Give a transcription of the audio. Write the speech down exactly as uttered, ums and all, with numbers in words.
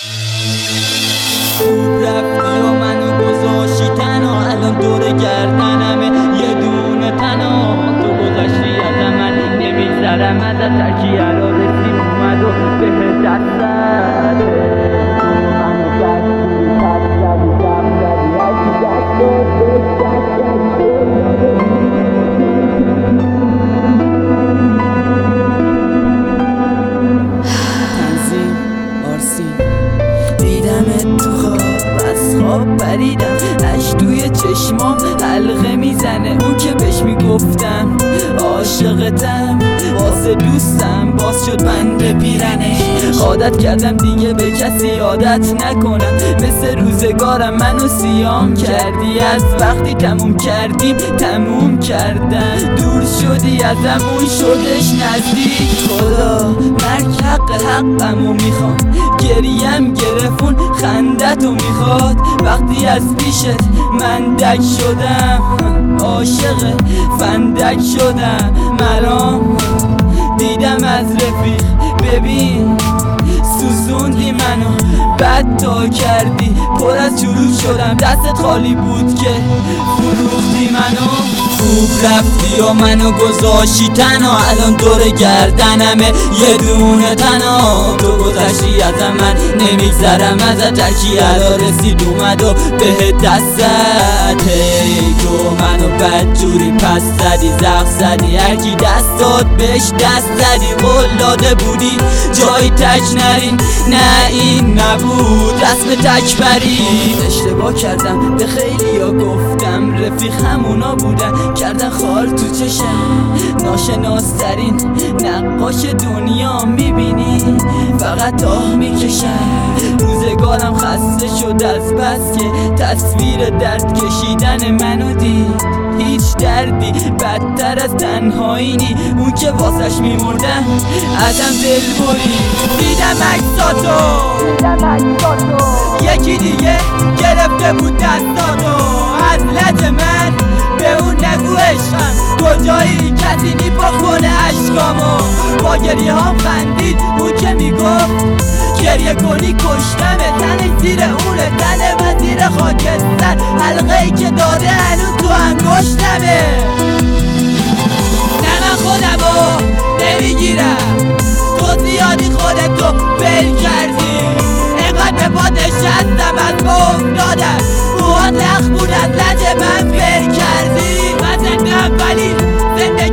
خوب رفتی و منو گذاشتی تنها، الان دور گردنمه یه دونه تنها. تو گذاشتی از من نمیگذرم ازت، ترکیه را رسیم اومد و به دستته. منو بدجوری پس زدی دم زدی، هرکی دست داد بهش دست زدی. تنظیم آرسین دیدمت تو خواب، از خواب پریدم، اش توی چشمام حلقه میزنه. اون که بهش میگفتم عاشقتم، واسه دوستم باز شد بند پیرنش. عادت کردم دیگه به کسی عادت نکنم، مثل روزگارم منو سیام کردی. از وقتی تموم کردیم تموم کردن، دور شدی ازمون شدش نزدیک. خدا مرگ حق حقمو میخوام، گریم گرفون خندتو میخواد. وقتی از پیشت من دک شدم، عاشق فندک شدم. مرام دیدم از رفیق، ببین سوزوندی منو، بد تا کردی، پر از چروک شدم. دستت خالی بود که فروختی منو. خوب رفتی و منو گذاشتی تنها، الان دور گردنمه یه دونه تنها. تو گذشتی از من نمیگذرم ازت، ترکیه را رسید اومد و به دستته. تو منو بدجوری پس زدی زخم زدی، هرکی دست داد بهش دست زدی. قول داده بودی جای تک نری، نه این نبود رسم تک بری. اشتباه کردم به خیلی ها گفتم رفیق همونا بودن، کردن خار تو چشم. ناشناسترین نقاش دنیا میبینی، فقط آه میکشم. روزگارم خسته شد از بس که تصویر درد کشیدن منو دید. هیچ دردی بدتر از تنهایی نی، اون که واسش میمردم ازم دل بری. دیدم عکساتو یکی دیگه گرفته بود دستاتو. از لج من به اون نگو عشقم کجایی، کسی نیپا کنه عشقامو. با گریه هم خندید اون که میگفت گریه کنی کشتمه. تنش زیر اونه، تن من زیر خاکستر، حلقه ای که داره هنوز تو انگشتمه. نه من خودمو نمیگیرم، تو زیادی خودتو بل کردی. اینقدر به پا نشستم از ما افتادم، موها تخت بود از لج من پر کردی. من زندم ولی زندگی